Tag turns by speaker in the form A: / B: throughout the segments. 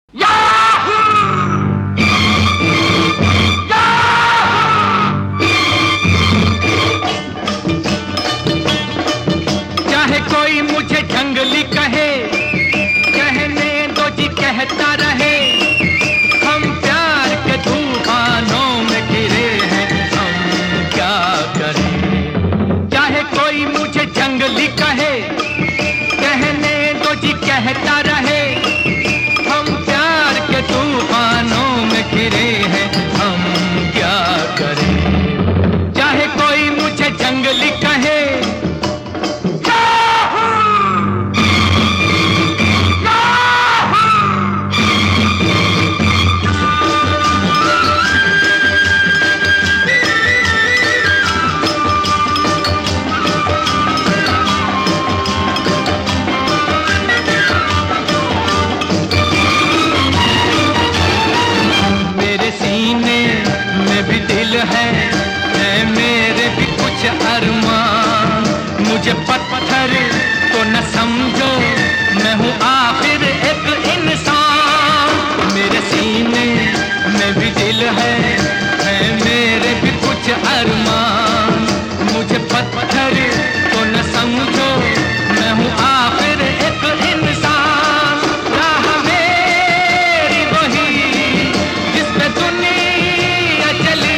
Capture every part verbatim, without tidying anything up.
A: चाहे कोई मुझे जंगली कहे, कहने दो जी कहता रहे। हम प्यार के तूफानों में घिरे हैं, हम क्या करें। चाहे कोई मुझे जंगली कहे, कहने दो जी कहता रहे। हम प्यार के तूफानों में घिरे हैं, हम क्या करें। चाहे कोई मुझे जंगली कहे, है, है मेरे भी कुछ अरमान। मुझे पत्थर तो न समझो, मैं हूँ आखिर एक इंसान। मेरे सीने में भी दिल है, है मेरे भी कुछ अरमान। मुझे पत्थर तो न समझो, मैं हूँ आखिर एक इंसान। राह मेरी वही जिस पे दुनिया चली,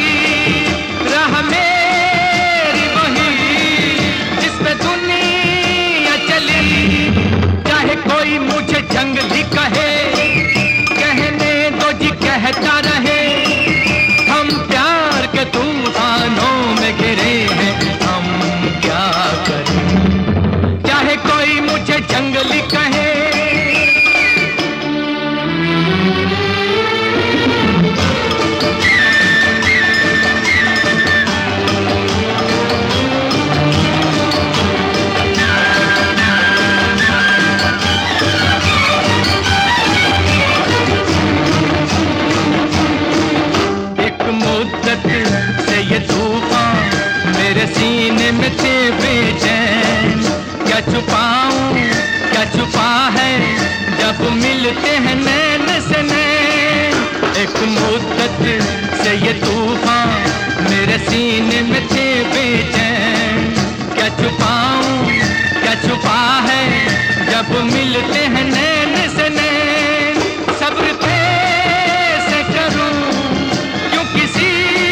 A: मेरी वही जिस पे दुनिया चली। चाहे कोई मुझे जंगली कहे, कहने दो जी कहता रहे। हम प्यार के तूफानों में घिरे हैं, हम क्या करें। चाहे कोई मुझे जंगली कहे, से ये तूफान मेरे सीने में थे बेचैन। क्या छुपाऊं क्या छुपा है, जब मिलते हैं नैन से नैन। एक मुद्दत से ये तूफान मेरे सीने में थे बेचैन। क्या छुपाऊं क्या छुपा है, जब मिलते हैं नैन से नैन। सब्र कैसे करूं, क्यों किसी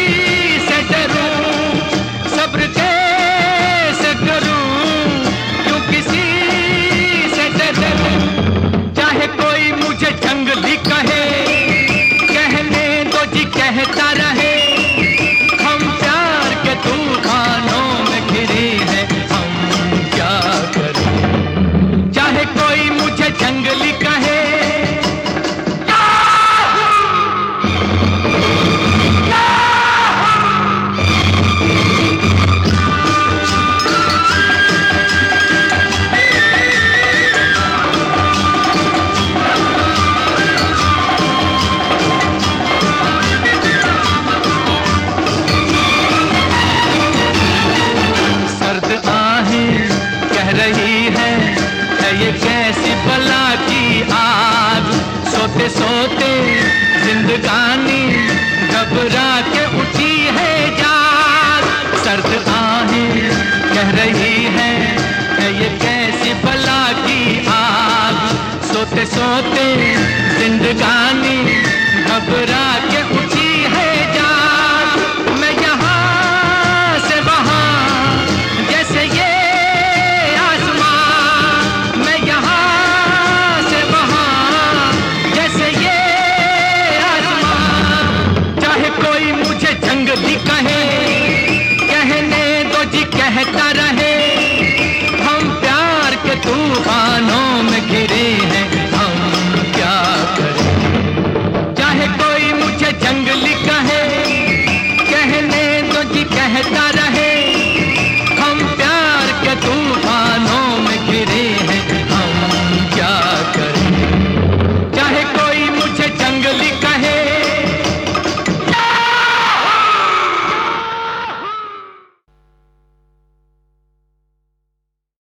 A: सब्र कैसे करूं, क्यों किसी से डरूं। चाहे कोई मुझे जंगली कहे, कहने दो जी कहता रहे। हम प्यार के तूफानों में घिरे हैं, हम क्या करें। चाहे कोई मुझे जंगली कहे, रही है, है ये कैसी बला की आग। सोते सोते जिंदगानी घबरा के उठी है जाग। सर्द आहें कह रही है, है ये कैसी बला की आग। सोते सोते जिंदगानी घबरा